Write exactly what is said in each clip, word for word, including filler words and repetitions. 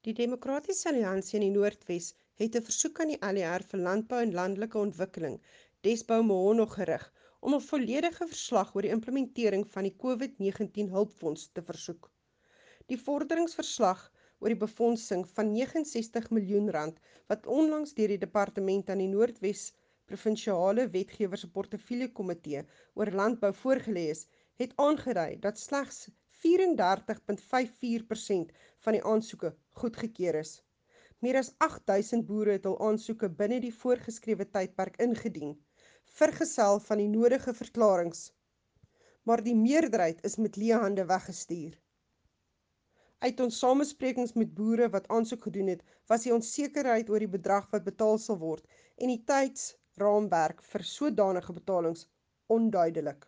Die Demokratiese Alliansie in die Noordwes het 'n versoek aan die L E R vir Landbou en Landelike Ontwikkeling, Desbou Mohono, gerig om 'n volledige verslag oor die implementering van die COVID negentien hulpfonds te versoek. Die vorderingsverslag oor die befondsing van negenensestig miljoen rand wat onlangs deur die departement aan die Noordwes Provinsiale Wetgewer se Portefeuljekomitee oor landbou voorgelê is, het aangedui dat slegs vyf en dertig komma vyf vier persent van die aansoeke goedgekeur is. Meer as agt duisend boere het hul aansoeke binne die voorgeskrewe tydperk ingedien, vergesel van die nodige verklaringe, maar die meerderheid is met leë hande weggestuur. Uit ons samesprekings met boere wat aansoek gedoen het, was die onsekerheid oor die bedrag wat betaal sal word en die tydsraamwerk vir sodanige betalings onduidelik.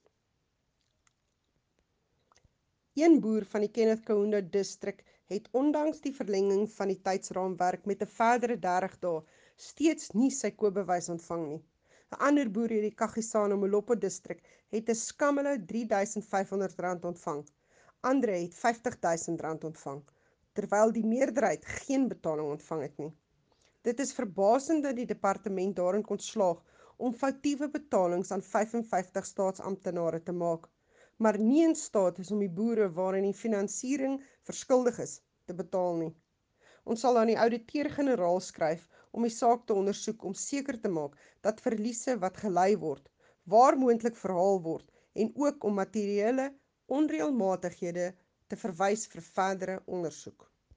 Een boer van die Kenneth Kaunda distrik het ondanks die verlenging van die tydsraamwerk met 'n verdere dertig dae steeds nie sy koopbewys ontvang nie. 'n Ander boer in die Kagisan Molopo distrik het 'n skammele drie duisend vyf honderd rand ontvang. Ander het vyftig duisend rand ontvang, terwyl die meerderheid geen betaling ontvang het nie. Dit is verbasend dat die departement daarin kon slaag om foutiewe betalings aan vyf en vyftig staatsamptenare te maak, maar nie in staat is om die boere waarin die finansiering verskuldig is, te betaal nie. Ons sal aan die ouditeur-generaal skryf om die saak te ondersoek om seker te maak dat verliese wat gelei word, waar moontlik verhaal word en ook om materiële onreëlmatighede te verwys vir verdere ondersoek.